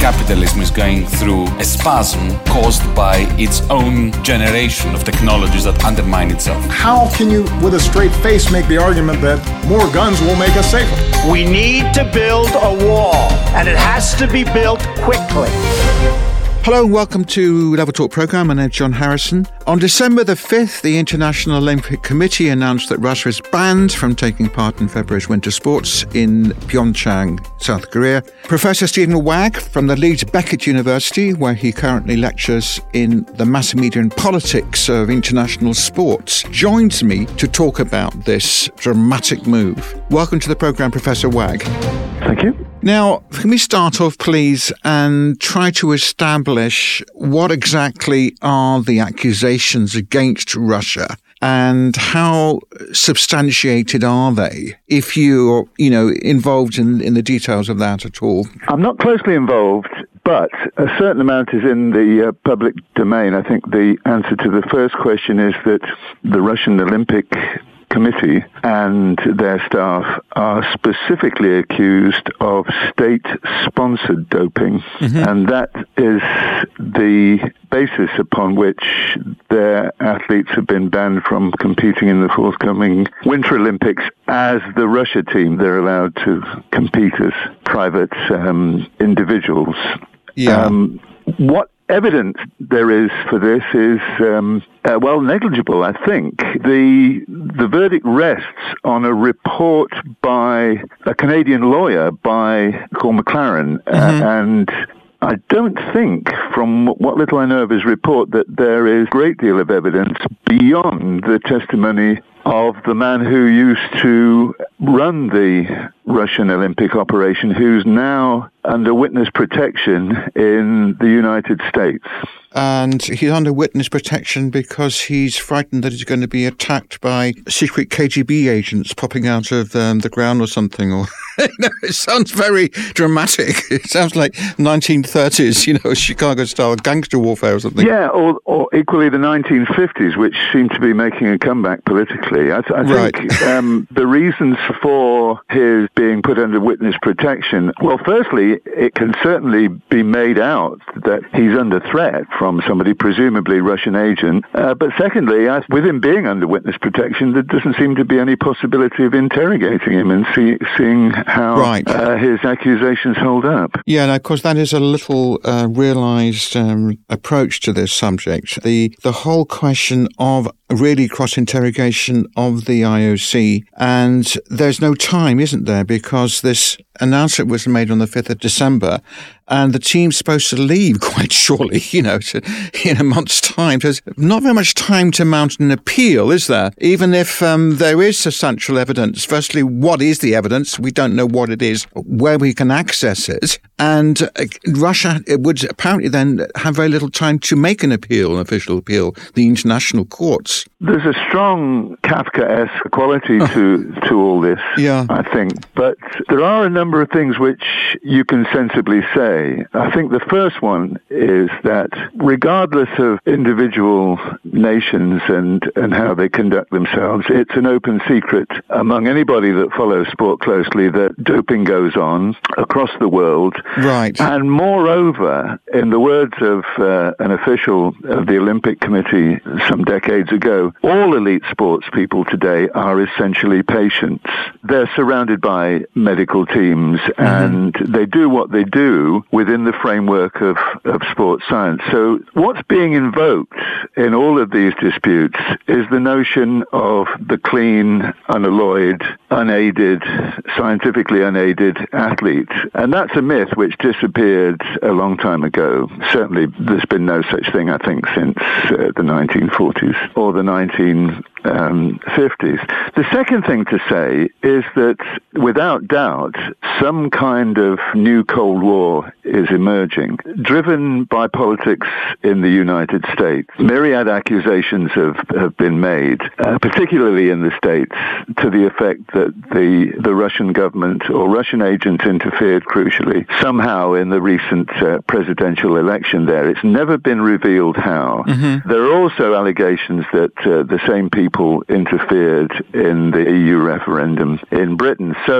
capitalism is going through a spasm caused by its own generation of technologies that undermine itself. How can you, with a straight face, make the argument that more guns will make us safer? We need to build a wall, and it has to be built quickly. Hello and welcome to Level Talk programme. My name is John Harrison. On December the 5th, the International Olympic Committee announced that Russia is banned from taking part in February's winter sports in Pyeongchang, South Korea. Professor Stephen Wagg from the Leeds Beckett University, where he currently lectures in the mass media and politics of international sports, joins me to talk about this dramatic move. Welcome to the programme, Professor Wagg. Thank you. Now, can we start off, please, and try to establish what exactly are the accusations against Russia and how substantiated are they, if you're, involved in the details of that at all? I'm not closely involved, but a certain amount is in the public domain. I think the answer to the first question is that the Russian Olympic Committee and their staff are specifically accused of state-sponsored doping, and that is the basis upon which their athletes have been banned from competing in the forthcoming Winter Olympics. As the Russia team, they're allowed to compete as private individuals. Yeah. What evidence there is for this is, negligible, I think. The verdict rests on a report by a Canadian lawyer called McLaren, and I don't think, from what little I know of his report, that there is a great deal of evidence beyond the testimony of the man who used to run the Russian Olympic operation, who's now under witness protection in the United States. And he's under witness protection because he's frightened that he's going to be attacked by secret KGB agents popping out of the ground or something. Or it sounds very dramatic. It sounds like 1930s, Chicago-style gangster warfare or something. Yeah, or equally the 1950s, which seem to be making a comeback politically. I Right. think the reasons for his being put under witness protection, well, firstly, it can certainly be made out that he's under threat from somebody, presumably Russian agent. But secondly, with him being under witness protection, there doesn't seem to be any possibility of interrogating him and seeing how his accusations hold up. Yeah, and of course that is a little realised approach to this subject. The whole question of really cross-interrogation of the IOC, and there's no time, isn't there, because this announcement was made on the 5th of December, and the team's supposed to leave quite shortly, in a month's time. There's not very much time to mount an appeal, is there? Even if there is substantial evidence. Firstly, what is the evidence? We don't know what it is, where we can access it. And Russia would apparently then have very little time to make an official appeal, the international courts. There's a strong Kafkaesque quality to all this, I think. But there are a number of things which you can sensibly say. I think the first one is that regardless of individual nations and how they conduct themselves, it's an open secret among anybody that follows sport closely that doping goes on across the world. Right. And moreover, in the words of an official of the Olympic Committee some decades ago, all elite sports people today are essentially patients. They're surrounded by medical teams and they do what they do within the framework of sports science. So what's being invoked in all of these disputes is the notion of the clean, unalloyed, unaided, scientifically unaided athlete. And that's a myth which disappeared a long time ago. Certainly there's been no such thing, I think, since the 1940s or the 1950s. The second thing to say is that without doubt, some kind of new Cold War is emerging, driven by politics in the United States. Myriad accusations have been made, particularly in the States, to the effect that the Russian government or Russian agents interfered crucially somehow in the recent presidential election there. It's never been revealed how. There are also allegations that the same people interfered in the EU referendum in Britain. So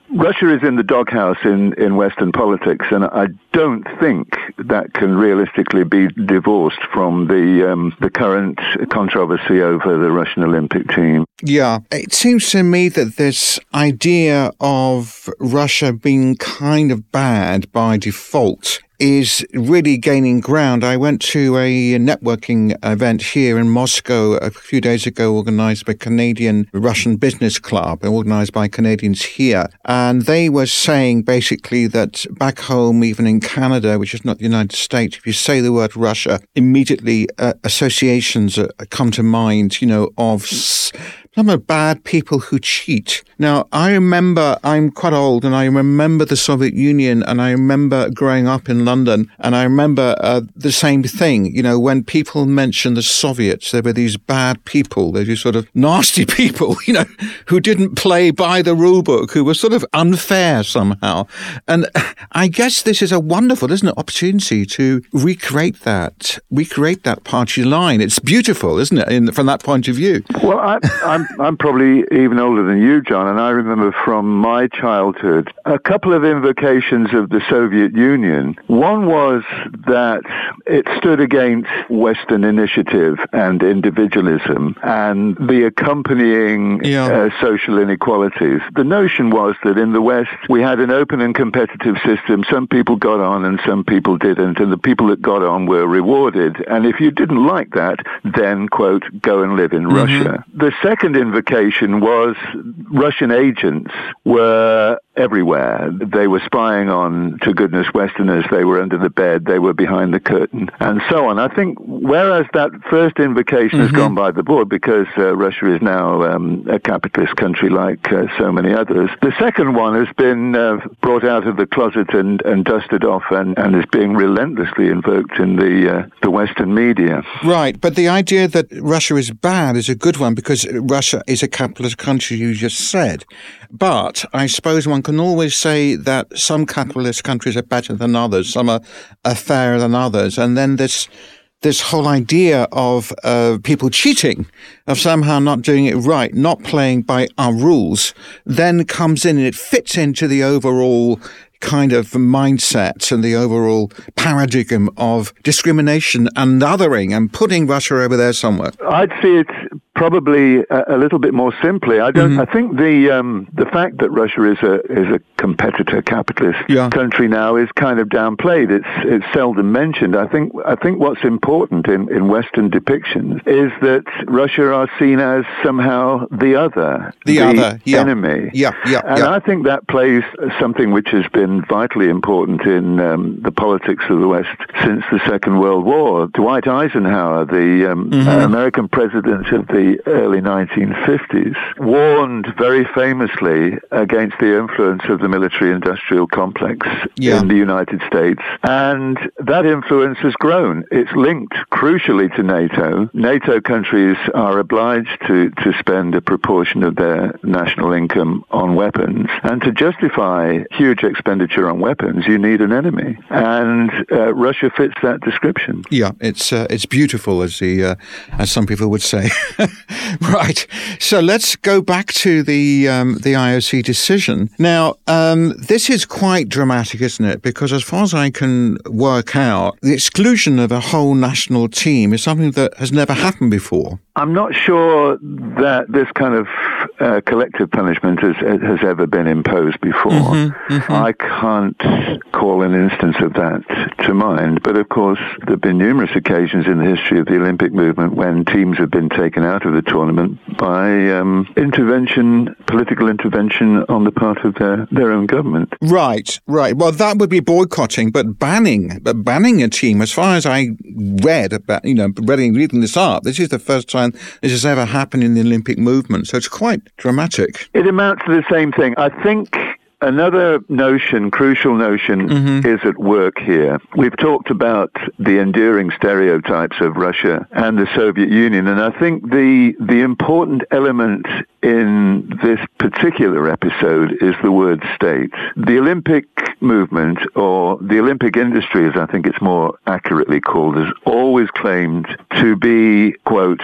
Russia is in the doghouse in Western politics, and I don't think that can realistically be divorced from the current controversy over the Russian Olympic team. Yeah, it seems to me that this idea of Russia being kind of bad by default is really gaining ground. I went to a networking event here in Moscow a few days ago, organized by Canadian-Russian Business Club, organized by Canadians here. And they were saying basically that back home, even in Canada, which is not the United States, if you say the word Russia, immediately associations come to mind, of some of bad people who cheat. Now, I remember, I'm quite old, and I remember the Soviet Union, and I remember growing up in London, and I remember the same thing. When people mention the Soviets, there were these bad people, they're these sort of nasty people, who didn't play by the rule book, who were sort of unfair somehow. And I guess this is a wonderful, isn't it, opportunity to recreate that party line. It's beautiful, isn't it, from that point of view? Well, I'm probably even older than you, John, and I remember from my childhood a couple of invocations of the Soviet Union. One was that it stood against Western initiative and individualism and the accompanying social inequalities. The notion was that in the West we had an open and competitive system. Some people got on and some people didn't, and the people that got on were rewarded. And if you didn't like that, then, quote, go and live in Russia. The second invocation was Russian agents were everywhere. They were spying on, to goodness, Westerners. They were under the bed. They were behind the curtain, and so on. I think whereas that first invocation has gone by the board because Russia is now a capitalist country like so many others, the second one has been brought out of the closet and dusted off and is being relentlessly invoked in the Western media. Right, but the idea that Russia is bad is a good one because Russia is a capitalist country, you just said. But I suppose one can always say that some capitalist countries are better than others, some are fairer than others, and then this whole idea of people cheating, of somehow not doing it right, not playing by our rules, then comes in and it fits into the overall kind of mindset and the overall paradigm of discrimination and othering and putting Russia over there somewhere. I'd see it probably a little bit more simply. I think the fact that Russia is a competitor capitalist country now is kind of downplayed. It's seldom mentioned. I think what's important in Western depictions is that Russia are seen as somehow the enemy. And I think that plays something which has been vitally important in the politics of the West since the Second World War. Dwight Eisenhower, the American president of the early 1950s, warned very famously against the influence of the military-industrial complex in the United States, and that influence has grown. It's linked crucially to NATO. NATO countries are obliged to spend a proportion of their national income on weapons, and to justify huge expenditure on weapons, you need an enemy, and Russia fits that description. Yeah, it's beautiful, as some people would say. Right. So let's go back to the IOC decision. Now, this is quite dramatic, isn't it? Because as far as I can work out, the exclusion of a whole national team is something that has never happened before. I'm not sure that this kind of collective punishment has ever been imposed before. I can't call an instance of that to mind, but of course there have been numerous occasions in the history of the Olympic movement when teams have been taken out of the tournament by political intervention on the part of their own government. Right. Well, that would be boycotting, but banning a team, as far as I read about, reading this up, this is the first time this has ever happened in the Olympic movement, so it's quite dramatic. It amounts to the same thing. I think another crucial notion, is at work here. We've talked about the enduring stereotypes of Russia and the Soviet Union, and I think the important element in this particular episode is the word state. The Olympic movement, or the Olympic industry, as I think it's more accurately called, has always claimed to be, quote,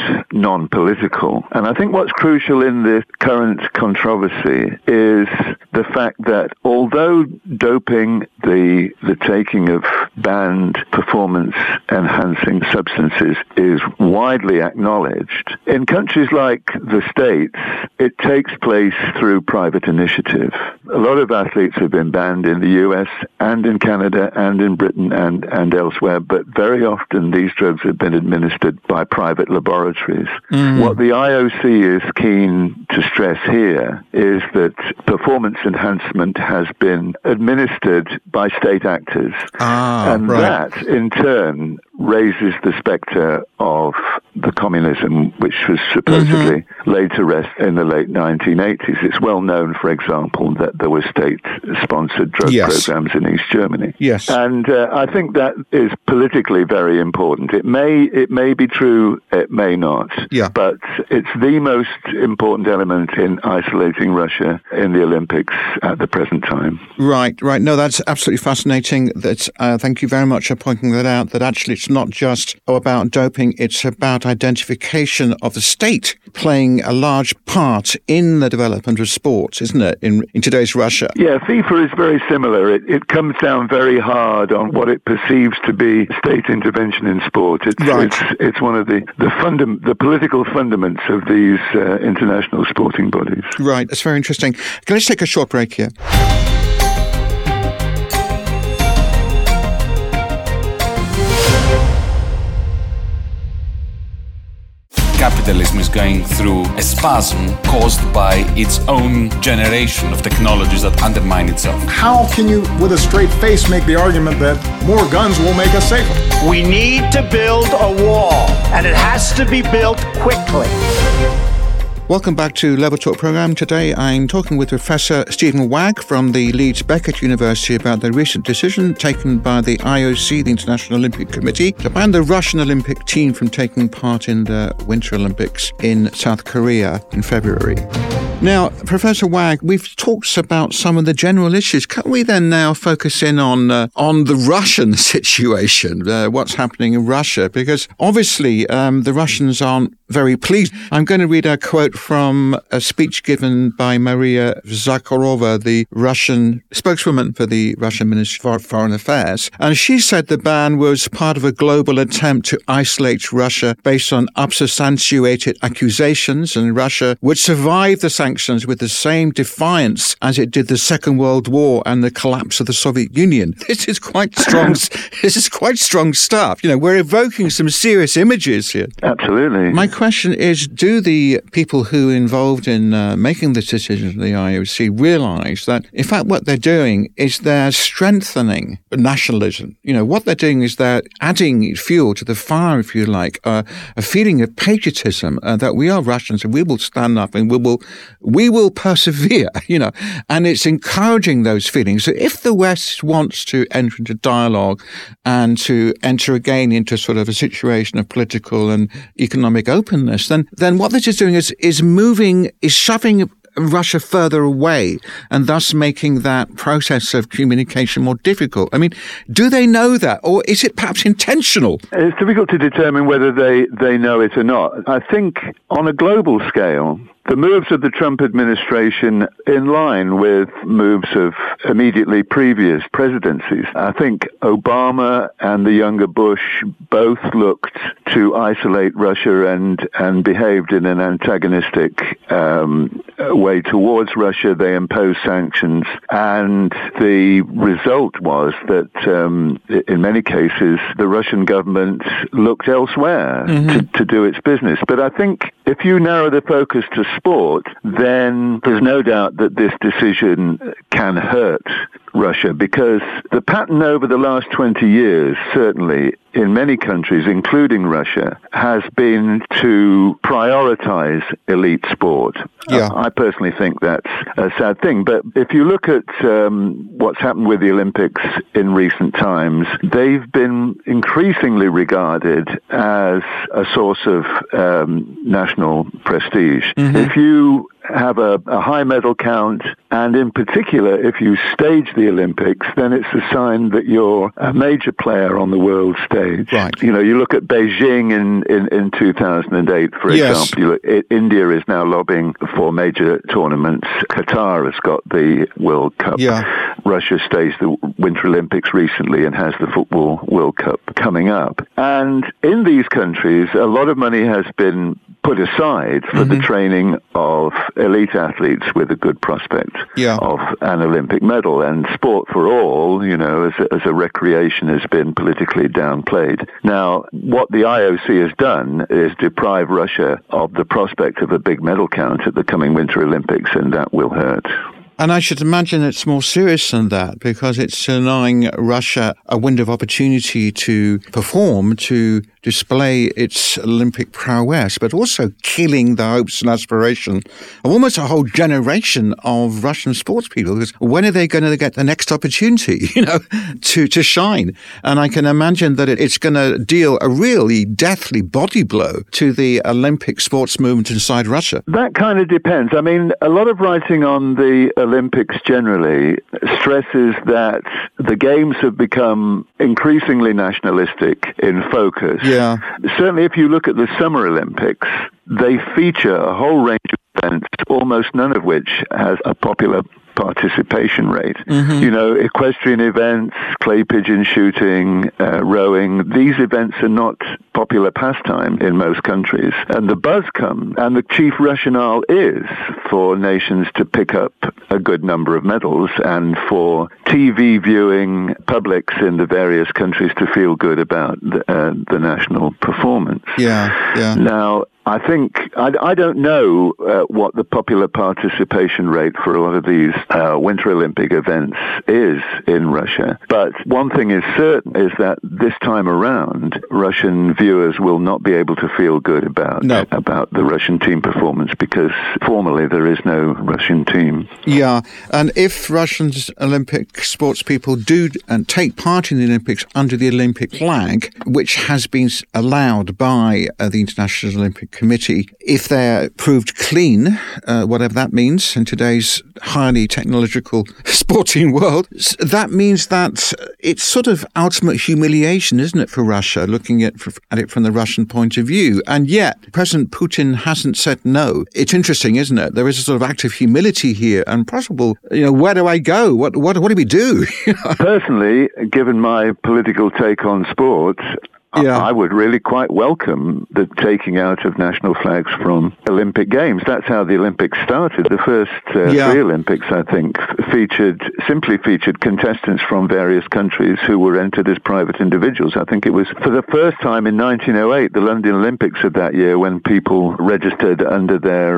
non-political. And I think what's crucial in the current controversy is the fact that although doping, the taking of banned performance-enhancing substances, is widely acknowledged, in countries like the States, it takes place through private initiative. A lot of athletes have been banned in the US and in Canada and in Britain and elsewhere, but very often these drugs have been administered by private laboratories. What the IOC is keen to stress here is that performance enhancement has been administered by state actors. That, in turn, raises the spectre of the communism which was supposedly laid to rest in the late 1980s. It's well known, for example, that there were state-sponsored drug programs in East Germany. Yes. And I think that is politically very important. It may be true, it may not. Yeah. But it's the most important element in isolating Russia in the Olympics at the present time. Right. No, that's absolutely fascinating. Thank you very much for pointing that out, that actually it's not just about doping, it's about identification of the state playing a large part in the development of sports, isn't it, in today's Russia? Yeah, FIFA is very similar. It comes down very hard on what it perceives to be state intervention in sport. It's one of the political fundaments of these international sporting bodies. Right, that's very interesting. Let's take a short break here. Capitalism is going through a spasm caused by its own generation of technologies that undermine itself. How can you, with a straight face, make the argument that more guns will make us safer? We need to build a wall, and it has to be built quickly. Welcome back to Level Talk programme. Today I'm talking with Professor Stephen Wagg from the Leeds Beckett University about the recent decision taken by the IOC, the International Olympic Committee, to ban the Russian Olympic team from taking part in the Winter Olympics in South Korea in February. Now, Professor Wagg, we've talked about some of the general issues. Can we then now focus in on the Russian situation, what's happening in Russia? Because obviously the Russians aren't very pleased. I'm going to read a quote from a speech given by Maria Zakharova, the Russian spokeswoman for the Russian Ministry of Foreign Affairs. And she said the ban was part of a global attempt to isolate Russia based on unsubstantiated accusations, and Russia would survive the sanctions with the same defiance as it did the Second World War and the collapse of the Soviet Union. This is quite strong. This is quite strong stuff. You know, we're evoking some serious images here. Absolutely. My question is, do the people who are involved in making this decision in the IOC realize that, in fact, what they're doing is they're strengthening nationalism? You know, what they're doing is they're adding fuel to the fire, if you like, a feeling of patriotism that we are Russians and we will stand up and we will persevere, you know, and it's encouraging those feelings. So if the West wants to enter into dialogue and to enter again into sort of a situation of political and economic openness, then what this is doing is shoving Russia further away and thus making that process of communication more difficult. I mean, do they know that, or is it perhaps intentional? It's difficult to determine whether they know it or not. I think on a global scale, the moves of the Trump administration in line with moves of immediately previous presidencies. I think Obama and the younger Bush both looked to isolate Russia and behaved in an antagonistic way towards Russia. They imposed sanctions, and the result was that in many cases the Russian government looked elsewhere to do its business. But I think if you narrow the focus to sport, then there's no doubt that this decision can hurt Russia, because the pattern over the last 20 years, certainly in many countries, including Russia, has been to prioritize elite sport. Yeah. I personally think that's a sad thing. But if you look at what's happened with the Olympics in recent times, they've been increasingly regarded as a source of national prestige. If you have a high medal count, and in particular, if you stage the Olympics, then it's a sign that you're a major player on the world stage. Right. You know, you look at Beijing in 2008, for example. You look, India is now lobbying for major tournaments. Qatar has got the World Cup. Yeah. Russia staged the Winter Olympics recently and has the Football World Cup coming up. And in these countries, a lot of money has been put aside for the training of elite athletes with a good prospect of an Olympic medal. And sport for all, you know, as a recreation has been politically downplayed. Now, what the IOC has done is deprive Russia of the prospect of a big medal count at the coming Winter Olympics, and that will hurt. And I should imagine it's more serious than that, because it's denying Russia a window of opportunity to perform, to display its Olympic prowess, but also killing the hopes and aspiration of almost a whole generation of Russian sports people. Because when are they going to get the next opportunity, you know, to shine? And I can imagine that it's going to deal a really deathly body blow to the Olympic sports movement inside Russia. That kind of depends. I mean, a lot of writing on the Olympics generally stresses that the games have become increasingly nationalistic in focus. Yeah. Certainly if you look at the Summer Olympics, they feature a whole range of events, almost none of which has a popular participation rate. You know, equestrian events, clay pigeon shooting, rowing, these events are not popular pastime in most countries. And the buzz comes, and the chief rationale is for nations to pick up a good number of medals and for TV viewing publics in the various countries to feel good about the national performance. Yeah. Now, I think, I don't know what the popular participation rate for a lot of these Winter Olympic events is in Russia. But one thing is certain is that this time around, Russian viewers will not be able to feel good about the Russian team performance, because formally there is no Russian team. Yeah, and if Russian Olympic sports people do and take part in the Olympics under the Olympic flag, which has been allowed by the International Olympic Committee, if they're proved clean, whatever that means in today's highly technological sporting world, that means that it's sort of ultimate humiliation, isn't it, for Russia, looking at it from the Russian point of view. And yet, President Putin hasn't said no. It's interesting, isn't it? There is a sort of act of humility here and possible, you know, where do I go? What do we do? Personally, given my political take on sport, I would really quite welcome the taking out of national flags from Olympic Games. That's how the Olympics started. The first three Olympics, I think, simply featured contestants from various countries who were entered as private individuals. I think it was for the first time in 1908, the London Olympics of that year, when people registered under their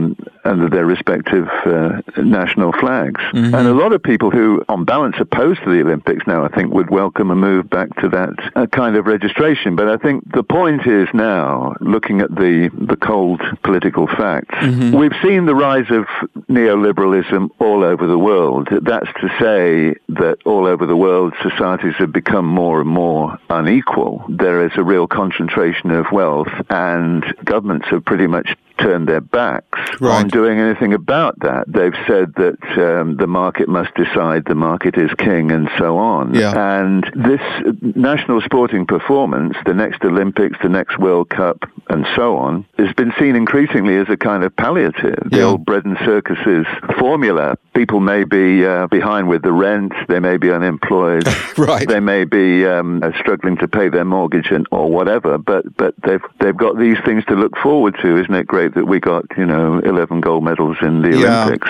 respective national flags. And a lot of people who, on balance, opposed to the Olympics now, I think, would welcome a move back to that kind of registration. But I think the point is now, looking at the cold political facts, we've seen the rise of neoliberalism all over the world. That's to say that all over the world, societies have become more and more unequal. There is a real concentration of wealth, and governments have pretty much turned their backs on doing anything about that. They've said that the market must decide, the market is king, and so on. And this national sporting performance, the next Olympics, the next World Cup, and so on, has been seen increasingly as a kind of palliative. The old bread and circuses formula. People may be behind with the rent, they may be unemployed, they may be struggling to pay their mortgage or whatever, but they've got these things to look forward to. Isn't it great that we got, 11 gold medals in the Olympics,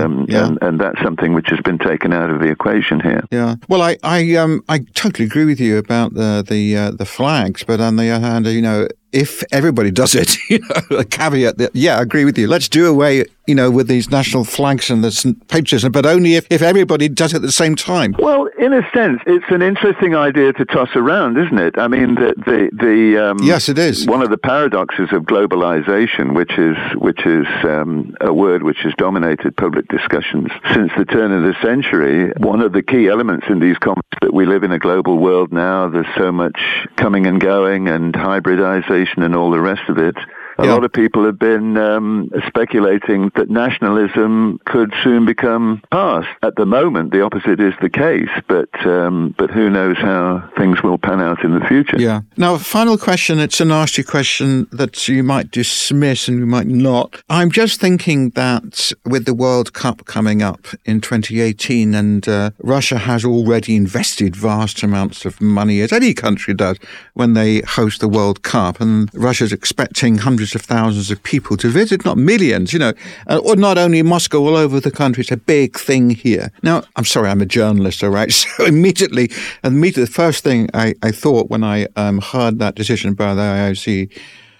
and that's something which has been taken out of the equation here. Yeah. Well, I totally agree with you about the flags, but on the other hand, if everybody does it, a caveat that, I agree with you. Let's do away, with these national flags and the patriotism, but only if everybody does it at the same time. Well, in a sense, it's an interesting idea to toss around, isn't it? I mean, yes, it is. One of the paradoxes of globalization, which is a word which has dominated public discussions since the turn of the century. One of the key elements in these comments that we live in a global world now. There's so much coming and going and hybridization and all the rest of it. A lot of people have been speculating that nationalism could soon become past. At the moment, the opposite is the case, but who knows how things will pan out in the future. Yeah. Now, final question. It's a nasty question that you might dismiss and you might not. I'm just thinking that with the World Cup coming up in 2018, and Russia has already invested vast amounts of money, as any country does, when they host the World Cup, and Russia's expecting hundreds of thousands of people to visit, not millions, or not only Moscow, all over the country. It's a big thing here. Now, I'm sorry, I'm a journalist, all right? So immediately, the first thing I thought when I heard that decision by the IOC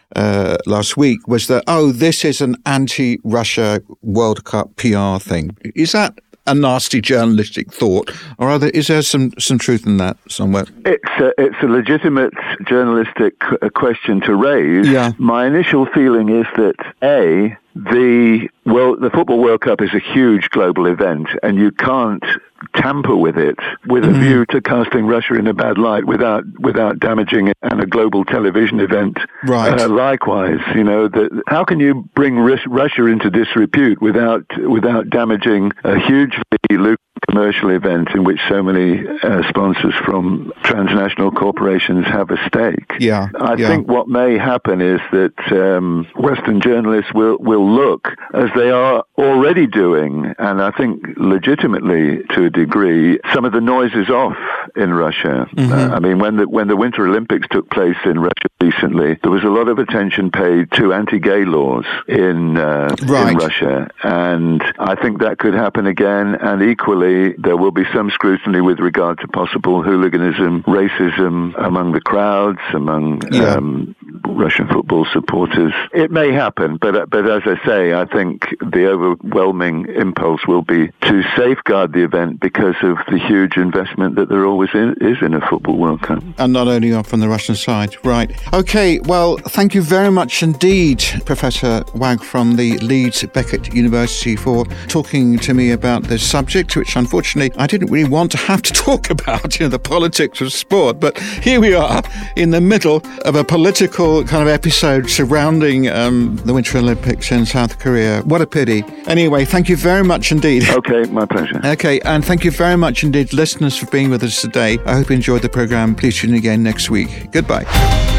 last week was that, this is an anti-Russia World Cup PR thing. Is that a nasty journalistic thought, or is there some truth in that somewhere? It's a legitimate journalistic question to raise. Yeah. My initial feeling is that the Football World Cup is a huge global event, and you can't tamper with it with a view to casting Russia in a bad light without damaging it, and a global television event. Right. Likewise, how can you bring Russia into disrepute without damaging a hugely lucrative commercial event in which so many sponsors from transnational corporations have a stake? Yeah. I think what may happen is that Western journalists will look, as they are already doing, and I think legitimately to a degree, some of the noise is off in Russia. When the Winter Olympics took place in Russia recently, there was a lot of attention paid to anti-gay laws in Russia, and I think that could happen again, and equally there will be some scrutiny with regard to possible hooliganism, racism among the crowds, among Russian football supporters. It may happen, but as I say, I think the overwhelming impulse will be to safeguard the event because of the huge investment that there always is in a Football World Cup. And not only from the Russian side. Right. Okay, well, thank you very much indeed, Professor Wagg from the Leeds Beckett University, for talking to me about this subject, which unfortunately I didn't really want to have to talk about, the politics of sport. But here we are in the middle of a political kind of episode surrounding the Winter Olympics in South Korea. What a pity. Anyway, thank you very much indeed. Okay, my pleasure. Okay, and thank you very much indeed, listeners, for being with us today. I hope you enjoyed the programme. Please tune in again next week. Goodbye.